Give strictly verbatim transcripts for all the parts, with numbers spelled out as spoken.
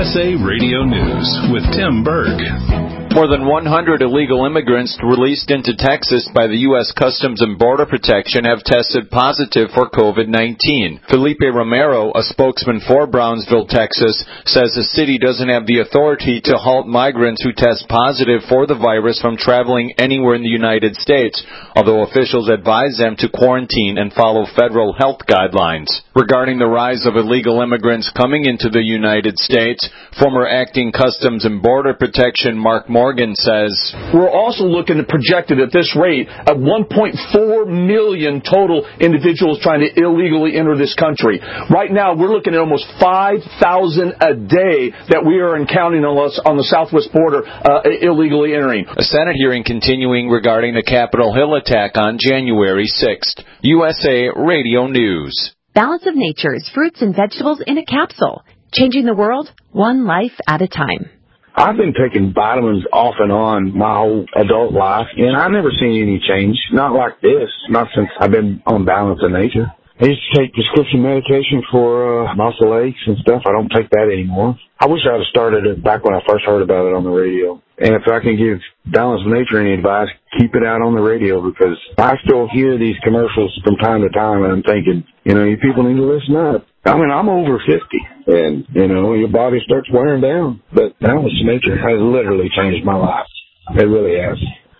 S A Radio News with Tim Berg. More than one hundred illegal immigrants released into Texas by the U S Customs and Border Protection have tested positive for COVID nineteen. Felipe Romero, a spokesman for Brownsville, Texas, says the city doesn't have the authority to halt migrants who test positive for the virus from traveling anywhere in the United States, although officials advise them to quarantine and follow federal health guidelines. Regarding the rise of illegal immigrants coming into the United States, former acting Customs and Border Protection Mark Morgan says, we're also looking at projected at this rate of one point four million total individuals trying to illegally enter this country. Right now, we're looking at almost five thousand a day that we are encountering on, us, on the southwest border uh, illegally entering. A Senate hearing continuing regarding the Capitol Hill attack on January sixth. U S A Radio News. Balance of Nature's fruits and vegetables in a capsule. Changing the world, one life at a time. I've been taking vitamins off and on my whole adult life, and I've never seen any change. Not like this. Not since I've been on Balance of Nature. I used to take prescription medication for uh, muscle aches and stuff. I don't take that anymore. I wish I'd have started it back when I first heard about it on the radio. And if I can give Balance of Nature any advice, keep it out on the radio, because I still hear these commercials from time to time, and I'm thinking, you know, you people need to listen up. I mean, I'm over fifty, and, you know, your body starts wearing down. But Balance of Nature has literally changed my life. It really has.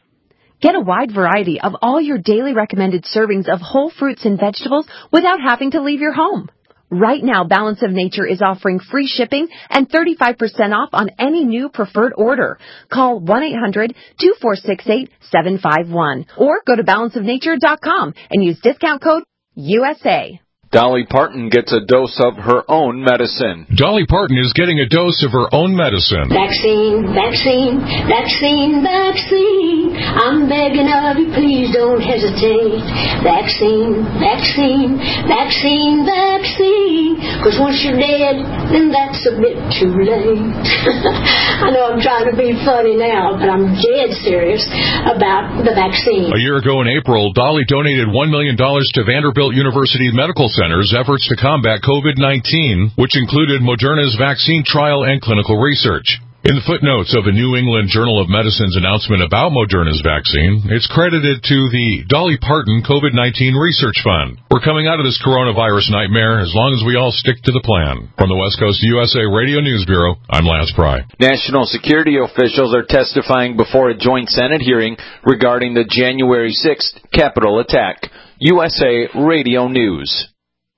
Get a wide variety of all your daily recommended servings of whole fruits and vegetables without having to leave your home. Right now, Balance of Nature is offering free shipping and thirty-five percent off on any new preferred order. Call one eight hundred two four six eight seven five one or go to balance of nature dot com and use discount code U S A. Dolly Parton gets a dose of her own medicine. Dolly Parton is getting a dose of her own medicine. Vaccine, vaccine, vaccine, vaccine. I'm begging of you, please don't hesitate. Vaccine, vaccine, vaccine, vaccine. Because once you're dead, then that's a bit too late. I know I'm trying to be funny now, but I'm dead serious about the vaccine. A year ago in April, Dolly donated one million dollars to Vanderbilt University Medical Center's efforts to combat COVID nineteen, which included Moderna's vaccine trial and clinical research. In the footnotes of a New England Journal of Medicine's announcement about Moderna's vaccine, it's credited to the Dolly Parton COVID nineteen Research Fund. We're coming out of this coronavirus nightmare as long as we all stick to the plan. From the West Coast U S A Radio News Bureau, I'm Lance Pry. National security officials are testifying before a joint Senate hearing regarding the January sixth Capitol attack. U S A Radio News.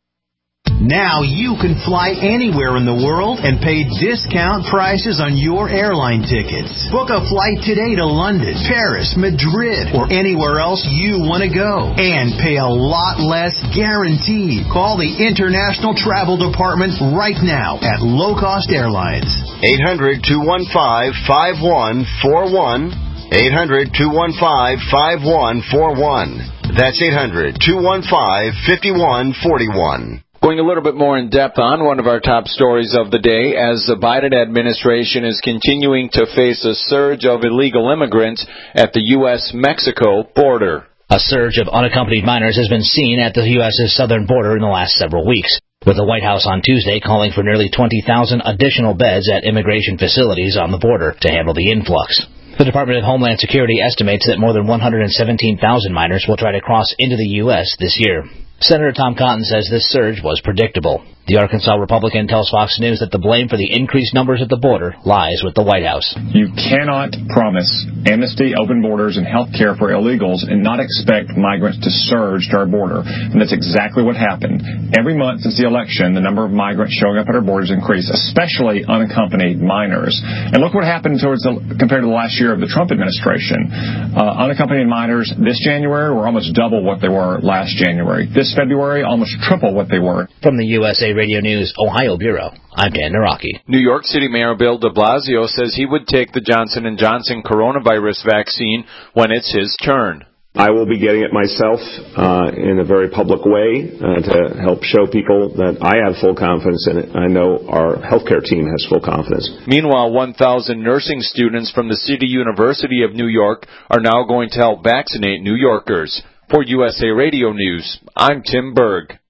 Now you can fly anywhere in the world and pay discount prices on your airline tickets. Book a flight today to London, Paris, Madrid, or anywhere else you want to go. And pay a lot less guaranteed. Call the International Travel Department right now at Low Cost Airlines. eight hundred two one five five one four one. eight hundred two one five five one four one. That's eight hundred two one five five one four one. Going a little bit more in depth on one of our top stories of the day, as the Biden administration is continuing to face a surge of illegal immigrants at the U S Mexico border. A surge of unaccompanied minors has been seen at the U S's southern border in the last several weeks, with the White House on Tuesday calling for nearly twenty thousand additional beds at immigration facilities on the border to handle the influx. The Department of Homeland Security estimates that more than one hundred seventeen thousand minors will try to cross into the U S this year. Senator Tom Cotton says this surge was predictable. The Arkansas Republican tells Fox News that the blame for the increased numbers at the border lies with the White House. You cannot promise amnesty, open borders, and health care for illegals and not expect migrants to surge to our border. And that's exactly what happened. Every month since the election, the number of migrants showing up at our borders increased, especially unaccompanied minors. And look what happened towards the, compared to the last year of the Trump administration. Uh, unaccompanied minors this January were almost double what they were last January. This February, almost triple what they were. From the U S A Radio News Ohio Bureau, I'm Dan Naraki. New York City Mayor Bill de Blasio says he would take the Johnson and Johnson coronavirus vaccine when it's his turn. I will be getting it myself uh, in a very public way uh, to help show people that I have full confidence in it. I know our healthcare team has full confidence. Meanwhile, one thousand nursing students from the City University of New York are now going to help vaccinate New Yorkers. For U S A Radio News, I'm Tim Berg.